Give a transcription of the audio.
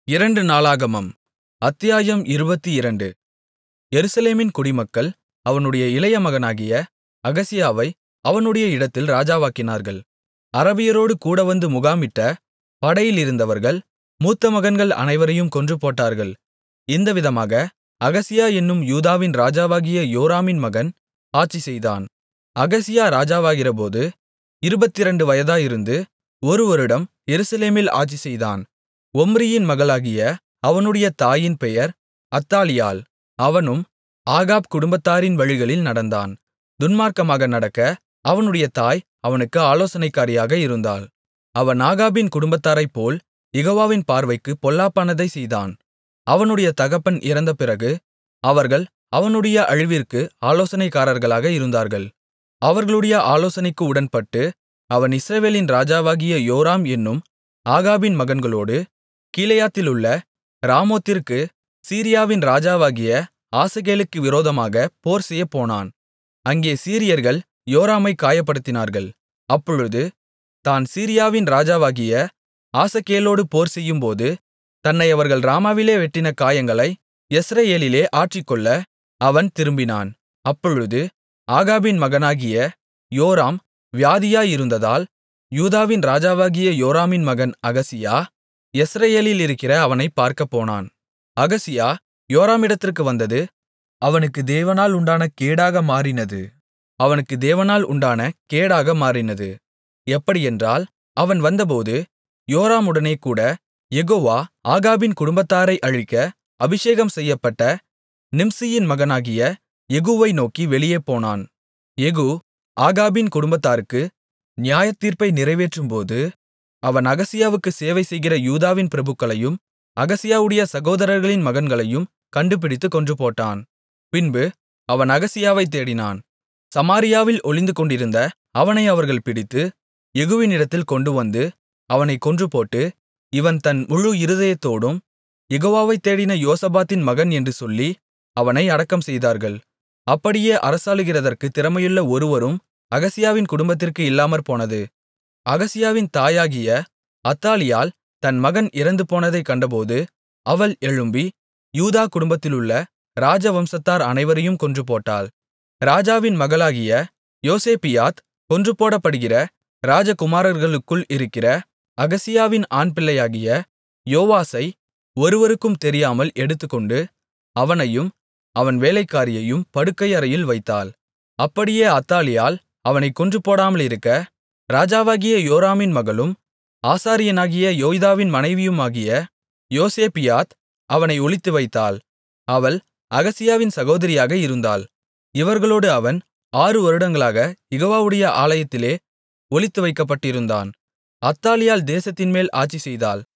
அத்தியாயம் 22 எருசலேமின் குடிமக்கள் அவனுடைய இளைய மகனாகிய அகசியாவை அவனுடைய இடத்தில் ராஜாவாக்கினார்கள். அரபியரோடு கூடவந்து முகாமிட்ட படையிலிருந்தவர்கள் மூத்த மகன்கள் அனைவரையும் கொன்றுபோட்டார்கள். இந்த விதமாக அகசியா என்னும் யூதாவின் ராஜாவாகிய யோராமின் மகன் ஆட்சிசெய்தான். அகசியா ராஜாவாகிறபோது 22 வயதாயிருந்து ஒரு வருடம் எருசலேமில் ஆட்சிசெய்தான். ஒம்ரியின் மகளாகிய அவனுடைய தாயின் பெயர் அத்தாலியாள். அவனும் ஆகாப் குடும்பத்தாரின் வழிகளில் நடந்தான். துன்மார்க்கமாக நடக்க அவனுடைய தாய் அவனுக்கு ஆலோசனைக்காரியாக இருந்தாள். அவன் ஆகாபின் குடும்பத்தாரைப்போல் யெகோவாவின் பார்வைக்குப் பொல்லாப்பானதைச் செய்தான். அவனுடைய தகப்பன் இறந்த பிறகு அவர்கள் அவனுடைய அழிவிற்கு ஆலோசனைக்காரர்களாக இருந்தார்கள். அவர்களுடைய ஆலோசனைக்கு உடன்பட்டு அவன் இஸ்ரவேலின் ராஜாவாகிய யோராம் என்னும் ஆகாபின் மகன்களோடு கீலேயாத்திலுள்ள ராமோத்திற்கு சீரியாவின் ராஜாவாகிய ஆசகேலுக்கு விரோதமாக போர்செய்யப்போனான். அங்கே சீரியர்கள் யோராமைக் காயப்படுத்தினார்கள். அப்பொழுது தான் சீரியாவின் ராஜாவாகிய ஆசகேலோடு போர்செய்யும்போது தன்னை அவர்கள் ராமாவிலே வெட்டின காயங்களை யெஸ்ரயேலிலே ஆற்றிக்கொள்ள அவன் திரும்பினான். அப்பொழுது ஆகாபின் மகனாகிய யோராம் வியாதியாயிருந்ததால் யூதாவின் ராஜாவாகிய யோராமின் மகன் அகசியா யெஸ்ரயேலிலிருக்கிற அவனைப் பார்க்கப்போனான். அகசியா யோராமிடத்திற்கு வந்தது அவனுக்கு தேவனால் உண்டான கேடாக மாறினது. எப்படியென்றால் அவன் வந்தபோது யோராமுடனேகூட யெகோவா ஆகாபின் குடும்பத்தாரை அழிக்க அபிஷேகம் செய்யப்பட்ட நிம்சியின் மகனாகிய யெகூவை நோக்கி வெளியே போனான். யெகூ ஆகாபின் குடும்பத்தாருக்கு நியாயத்தீர்ப்பை நிறைவேற்றும்போது அவன் அகசியாவுக்கு சேவை செய்கிற யூதாவின் பிரபுக்களையும் அகசியாவுடைய சகோதரர்களின் மகன்களையும் கண்டுபிடித்துக் கொன்றுபோட்டான். பின்பு அவன் அகசியாவைத் தேடினான். சமாரியாவில் ஒளிந்துகொண்டிருந்த அவனை அவர்கள் பிடித்து யெகூவினிடத்தில் கொண்டுவந்து அவனைக் கொன்றுபோட்டு, இவன் தன் முழு இருதயத்தோடும் யெகோவாவைத் தேடின யோசபாத்தின் மகன் என்று சொல்லி அவனை அடக்கம் செய்தார்கள். அப்படியே அரசாளுகிறதற்குத் திறமையுள்ள ஒருவரும் அகசியாவின் குடும்பத்திற்கு இல்லாமற்போனது. அகசியாவின் தாயாகிய அத்தாலியாள் தன் மகன் இறந்துபோனதைக் கண்டபோது அவள் எழும்பி யூதா குடும்பத்திலுள்ள ராஜவம்சத்தார் அனைவரையும் கொன்றுபோட்டாள். ராஜாவின் மகளாகிய யோசேபியாத் கொன்றுபோடப்படுகிற ராஜகுமாரர்களுக்குள் இருக்கிற அகசியாவின் ஆண்பிள்ளையாகிய யோவாசை ஒருவருக்கும் தெரியாமல் எடுத்துக்கொண்டு அவனையும் அவன் வேலைக்காரியையும் படுக்கையறையில் வைத்தாள். அப்படியே அத்தாலியாள் அவனைக் கொன்றுபோடாமலிருக்க ராஜாவாகிய யோராமின் மகளும் ஆசாரியனாகிய யோய்தாவின் மனைவியுமாகிய யோசேபியாத் அவனை ஒளித்துவைத்தாள். அவள் அகசியாவின் சகோதரியாக இருந்தாள். இவர்களோடு அவன் 6 வருடங்களாக யெகோவாவுடைய ஆலயத்திலே ஒளித்துவைக்கப்பட்டிருந்தான். அத்தாலியாள் தேசத்தின்மேல் ஆட்சிசெய்தாள்.